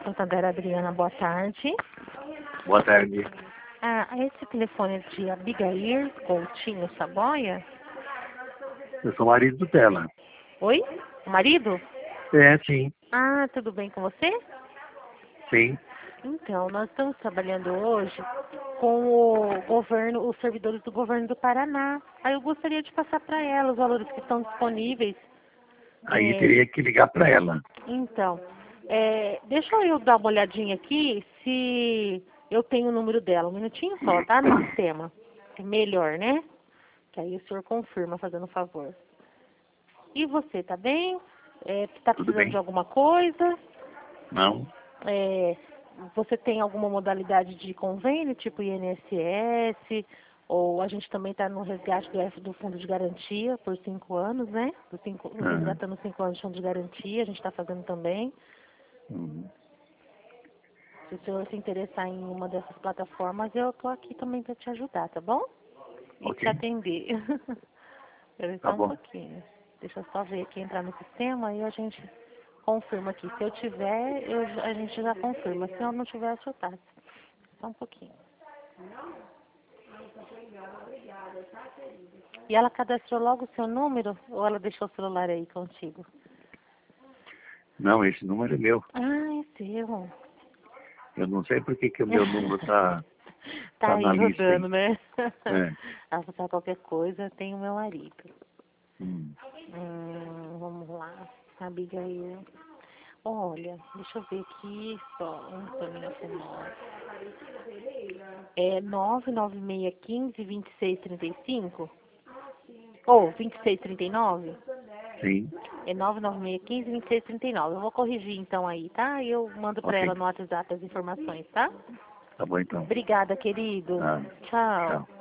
Santander Adriana, boa tarde. Boa tarde. Esse telefone é de Abigail Coutinho Saboia? Eu sou marido dela. Oi? Marido? É, sim. Tudo bem com você? Sim. Então, nós estamos trabalhando hoje com o governo, os servidores do governo do Paraná. Aí eu gostaria de passar para ela os valores que estão disponíveis. Aí teria que ligar para ela. Então, deixa eu dar uma olhadinha aqui se eu tenho o número dela. Um minutinho só, tá? No sistema. É melhor, né? Que aí o senhor confirma, fazendo um favor. E você, tá bem? Tá Tudo precisando bem. de alguma coisa? Não? Você tem alguma modalidade de convênio, tipo INSS? Ou a gente também está no resgate do Fundo de Garantia por 5 anos, né? Resgatando 5 anos de Fundo de Garantia, a gente está fazendo também. Uhum. Se o senhor se interessar em uma dessas plataformas, eu estou aqui também para te ajudar, tá bom? E Ok. te atender. Espera Tá só um bom. pouquinho. Deixa eu só ver aqui, entrar no sistema e a gente confirma aqui. Se eu tiver, a gente já confirma. Se eu não tiver, eu só passo. Só um pouquinho. E ela cadastrou logo o seu número ou ela deixou o celular aí contigo? Não, esse número é meu. É seu. Eu não sei por que o meu número tá Tá na aí lista rodando, aí. né? É. Passar qualquer coisa, tem o meu marido. Hum. Vamos lá. Abigail. Olha, deixa eu ver aqui só. É 99615-2635? Ou 2639? Sim. É 99615-2639. Eu vou corrigir então aí, tá? E eu mando pra ela Ok. no WhatsApp as informações, tá? Tá bom então. Obrigada, querido. Ah, Tchau. tchau.